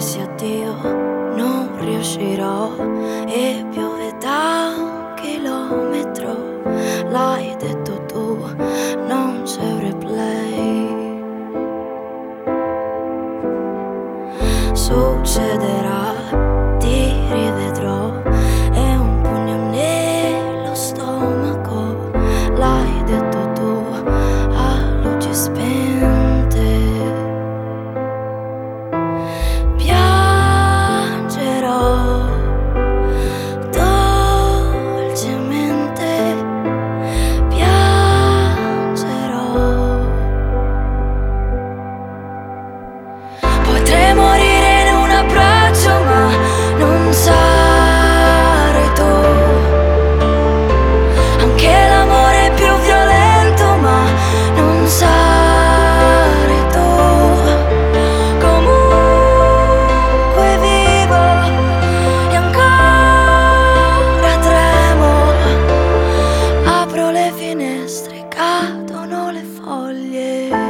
dissi addio, non riuscirò e piove da un chilometro. L'hai detto tu, non c'è un replay. Succederà, ti rivedrò e un pugno nello stomaco. L'hai detto tu a luci spente. Piangerò dolcemente, piangerò. Potrei morire in un abbraccio, ma non sarai tu. Anche l'amore è più violento, ma non sarai tu. Comunque vivo e ancora tremo. Apro le finestre, cadono le foglie.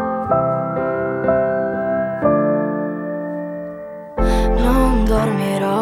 Non dormirò